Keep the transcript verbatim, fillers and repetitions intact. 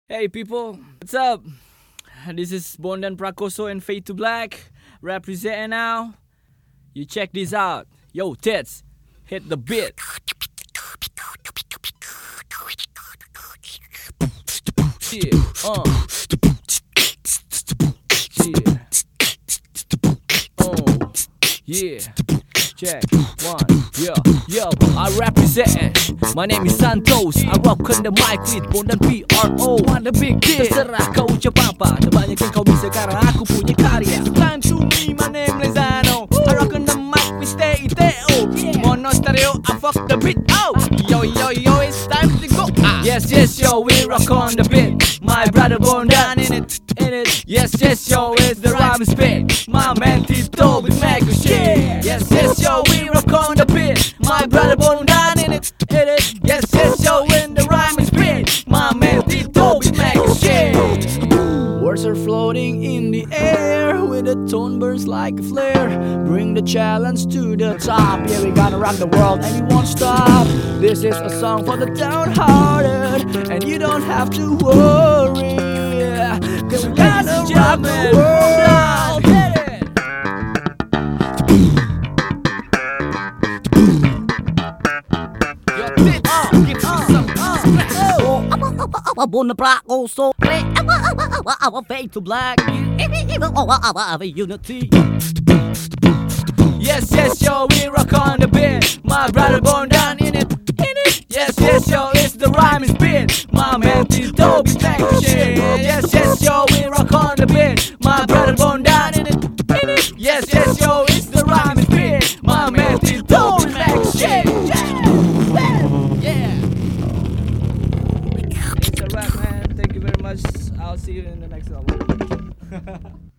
Hey people, what's up? This is Bondan Prakoso and Fade to Black representing now. You check this out. Yo, tits, hit the beat. Yeah, uh. Yeah. Oh, yeah. Check one, yo, yo, I represent. My name is Santos. I rock on the mic with Bondan P R O. I'm the big kid. Terserah kau ucap apa, terbanyak yang kau bisa karena aku punya karya. Time to me, my name Lezano. I rock on the mic with T I T O. Mono stereo, I fuck the beat. Oh, yo, yo, yo, it's time to go. Ah. Yes, yes, yo, we rock on the beat. My brother Bondan in it, in it. Yes, yes, yo, it's the rhyme spit. My man Tito with mega shit. Yes, yes, yo, we rock on the beat. My brother Bondan in it, in it. Yes, yes, yo, when the rhyme is spit. My man Tito with mega shit. Words are floating in the air with a tone burns like a flare. Bring the challenge to the top. Yeah, we gonna rock the world and you won't stop. This is a song for the downhearted, and you don't have to worry, cause we gonna rock the world. Hit it. Your tits, uh, give me some, uh, oh. Bondan Prakoso, our Fade to Black, our unity. Yes, yes, yo, we rock on the beat. My brother Bondan in it, in it. Yes, yes, yo, it's the rhyme is beat. My man Tito be back shit. Yes, yes, yo, we rock on the beat. My brother Bondan in it, in it. Yes, yes, yo, it's the rhyme is beat. My man Tito be back shit. Yeah. It's a wrap, man. Thank you very much. I'll see you in the next album.